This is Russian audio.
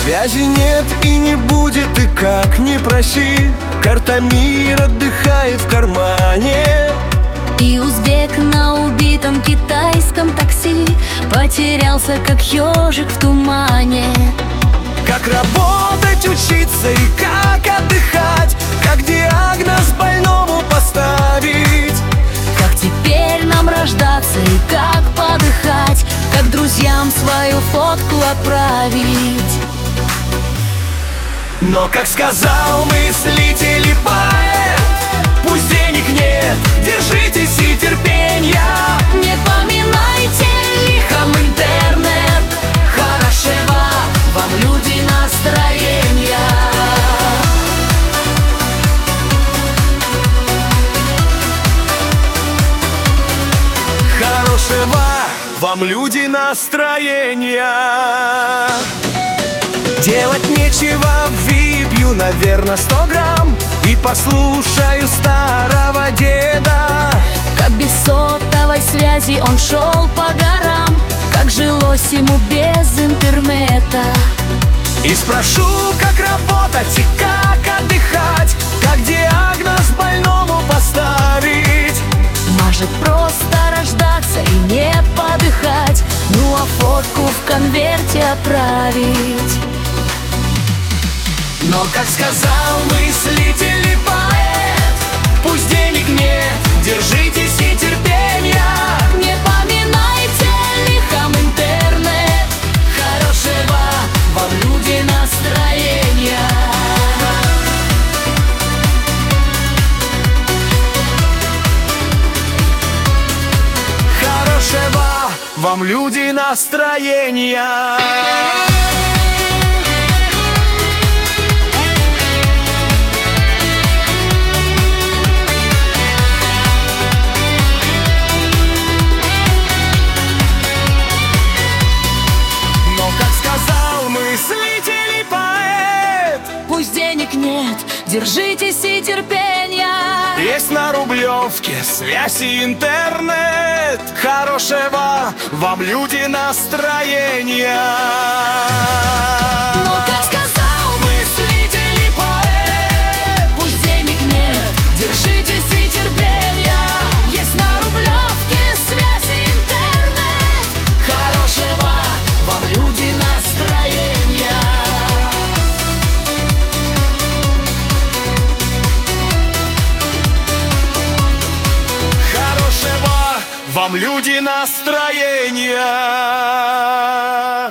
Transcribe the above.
Связи нет и не будет, и как ни проси, карта мир отдыхает в кармане. И узбек на убитом китайском такси потерялся, как ежик в тумане. Как работать, учиться и как отдыхать, как диагноз больному поставить, как теперь нам рождаться и как подыхать, как друзьям свою фотку отправить. Но, как сказал мыслитель и поэт, пусть денег нет, держитесь и терпенья. Не поминайте лихом интернет, хорошего вам, люди, настроения. Хорошего вам, люди, настроения. Делать нечего, выпью, наверное, 100 грамм и послушаю старого деда. Как без сотовой связи он шел по горам, как жилось ему без интернета. И спрошу, как работать и как отдыхать, как диагноз больному поставить. Может, просто рождаться и не подыхать, ну а фотку в конверте отправить. Но, как сказал мыслитель и поэт, пусть денег нет, держитесь и терпенья. Не поминайте лихом интернет, хорошего вам, люди, настроения. Хорошего вам, люди, настроения. Мыслитель и поэт, пусть денег нет, держитесь и терпенья. есть на Рублевке связь и интернет. Хорошего вам, люди, настроения. Но, как сказал мыслитель и поэт, пусть денег нет, держитесь и терпенья. Есть на Рублевке связь и интернет. Хорошего вам, люди, настроения. Хорошего вам, люди, настроения.